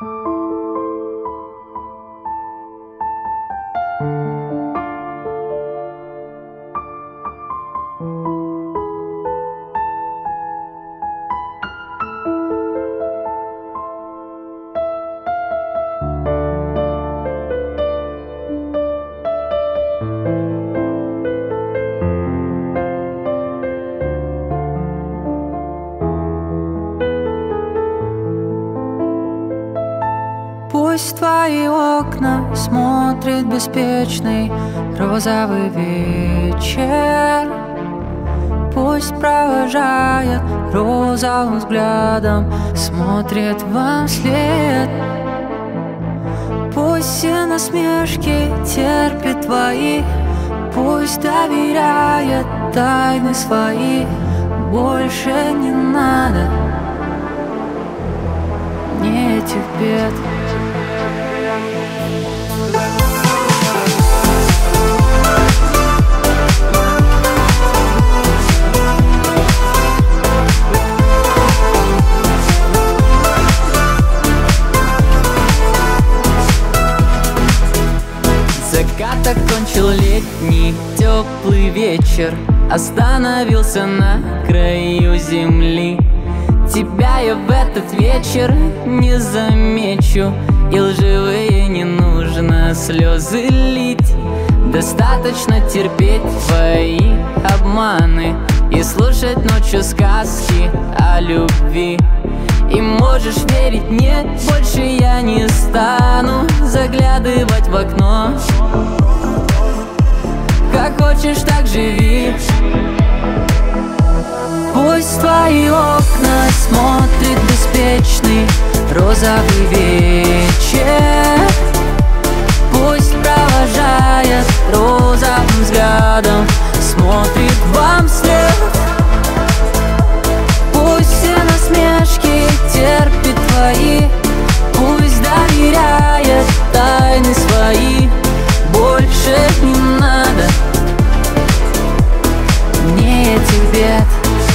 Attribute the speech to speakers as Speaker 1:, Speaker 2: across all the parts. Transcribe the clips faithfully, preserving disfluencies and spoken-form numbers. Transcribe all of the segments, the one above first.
Speaker 1: Пусть в твои окна смотрит беспечный розовый вечер. Пусть провожает розовым взглядом, смотрит вам вслед. Пусть все насмешки терпит твои, пусть доверяет тайны свои. Больше не надо мне этих бед.
Speaker 2: Закат окончил летний теплый вечер, остановился на краю земли. Тебя я в этот вечер не замечу, и лживые не нужно слезы лить. Достаточно терпеть твои обманы и слушать ночью сказки о любви. И можешь верить, нет, больше я не стану заглядывать в окно. Как хочешь, так живи. Пусть твои окна смотрит беспечный розовый вечер. Пусть провожает розовым взглядом, смотрит вам вслед. Пусть все насмешки терпит твои, пусть доверяет тайны свои. Больше не надо мне этих бед.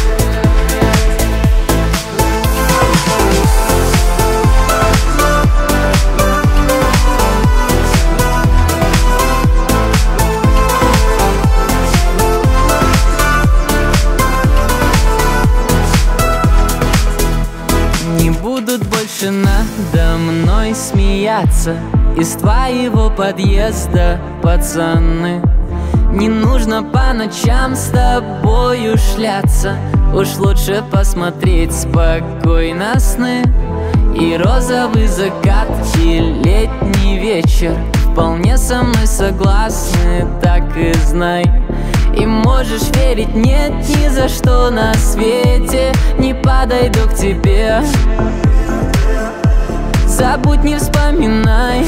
Speaker 2: Будут больше надо мной смеяться из твоего подъезда, пацаны. Не нужно по ночам с тобою шляться, уж лучше посмотреть спокойно сны. И розовый закат, и летний вечер вполне со мной согласны, так и знай. И можешь верить, нет, ни за что на свете не подойду к тебе. Забудь, не вспоминай.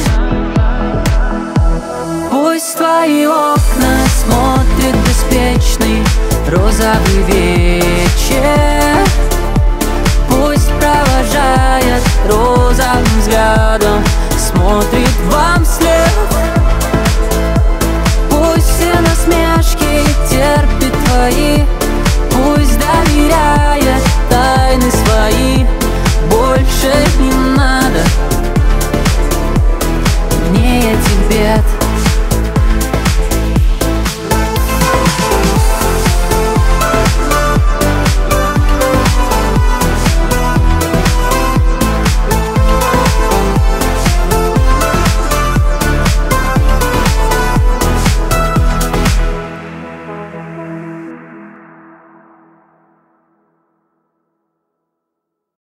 Speaker 2: Пусть твои окна смотрит беспечный розовый вечер. Пусть провожает розовым взглядом, смотрит